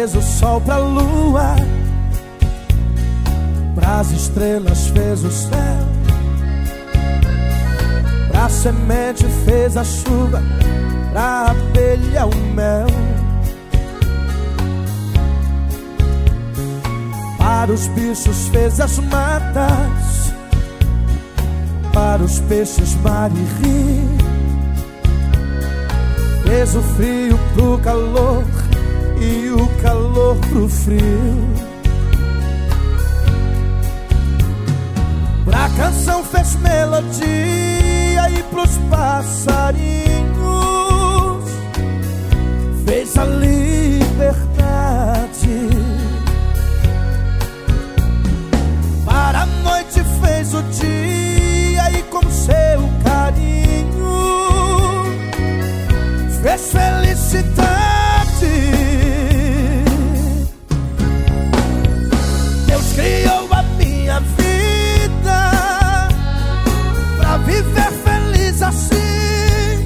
fez o sol pra lua, pras estrelas fez o céu, pra semente fez a chuva, pra abelha o mel. Para os bichos fez as matas, para os peixes mar e rio. Fez o frio pro calor e o calor pro frio. Pra canção fez melodia e pros passarinhos fez a liberdade. Para a noite fez o dia e com seu carinho fez felicidade. Deus criou a minha vida pra viver feliz assim.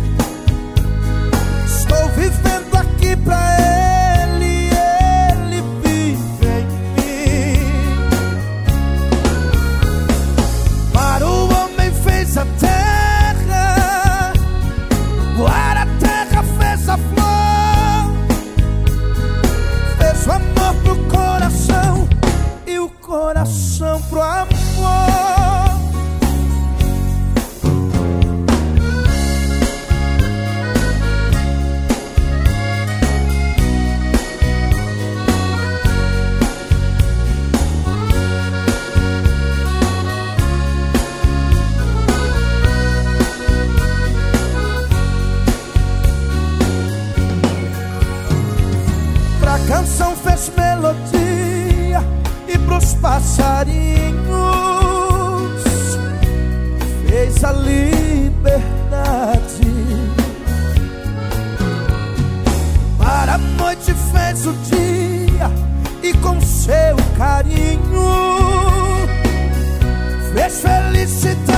Estou vivendo aqui pra Ele e Ele vive em mim. Para o homem fez a terra, para a terra fez a flor, fez o amor pro coração e o coração pro amor. Pra canção fez melodia e pros passarinhos fez a liberdade. Para a noite fez o dia e com seu carinho fez felicidade.